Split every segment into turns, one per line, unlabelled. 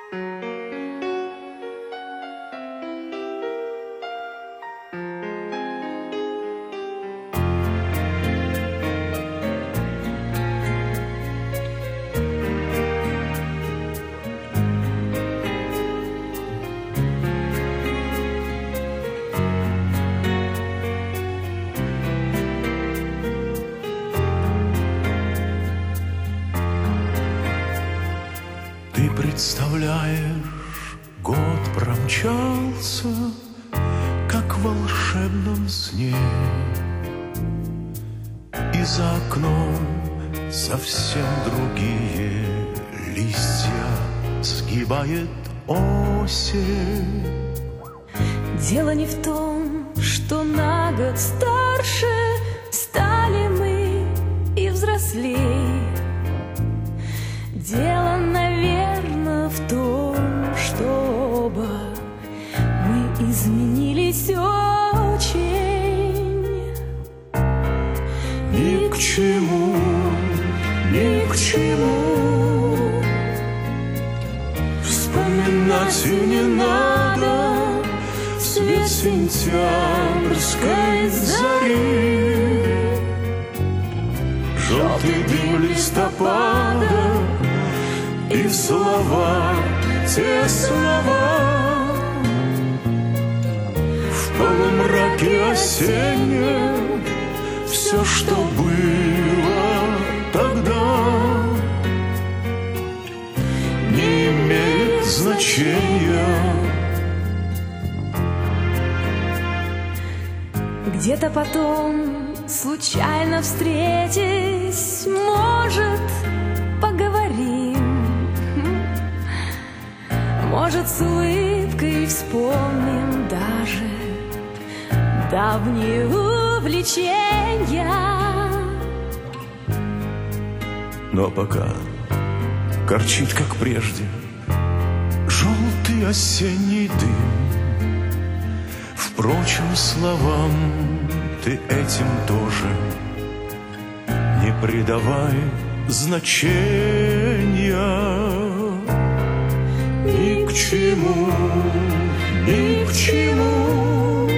Ты представляешь, год промчался, как в волшебном сне, и за окном совсем другие листья сгибает осень.
Дело не в том, что на год старше стали мы и взрослей. Дело, наверное, в том, что оба мы изменились очень.
Ни к чему, ни к чему вспоминать и не надо цвет сентябрьской зари, желтый дым листопада и слова, те слова в полумраке осеннем. Все, что было тогда, не имеет значения.
Где-то потом, случайно встретясь, может, поговорим. Может, с улыбкой вспомним даже давние увлечения.
Но пока горчит, как прежде, желтый осенний дым. Впрочем, словам ты этим тоже не придавай значения. Ни к чему, ни к чему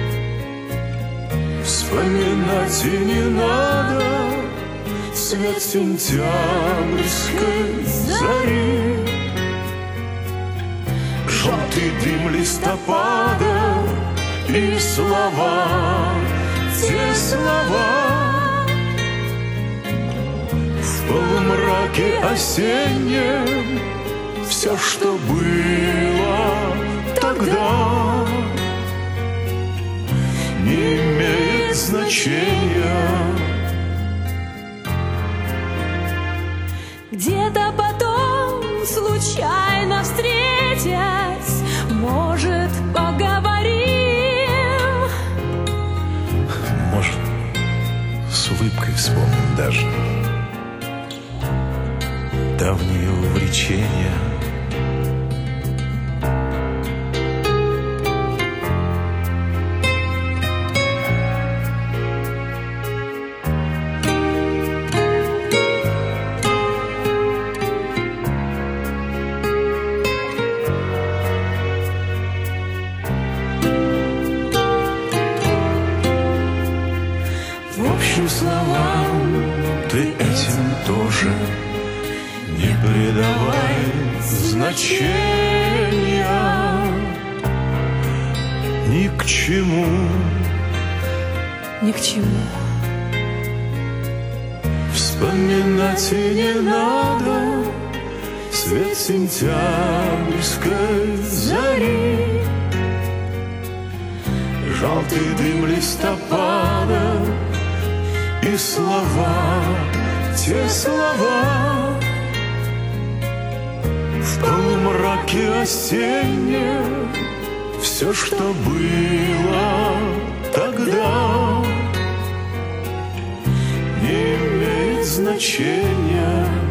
вспоминать и не надо цвет сентябрьской зари, желтый дым листопада и слова, те слова в полумраке осеннем. Все, что было тогда, не имеет значения.
Где-то потом, случайно встретясь, может, поговорим.
Может, с улыбкой вспомним даже давние увлечения. В общем, словам ты этим тоже не придавай значения. Ни к чему,
Ни к чему
вспоминать и не надо цвет сентябрьской зари, желтый дым листопада и слова, те слова в полумраке осеннем. Все, что было тогда, не имеет значения.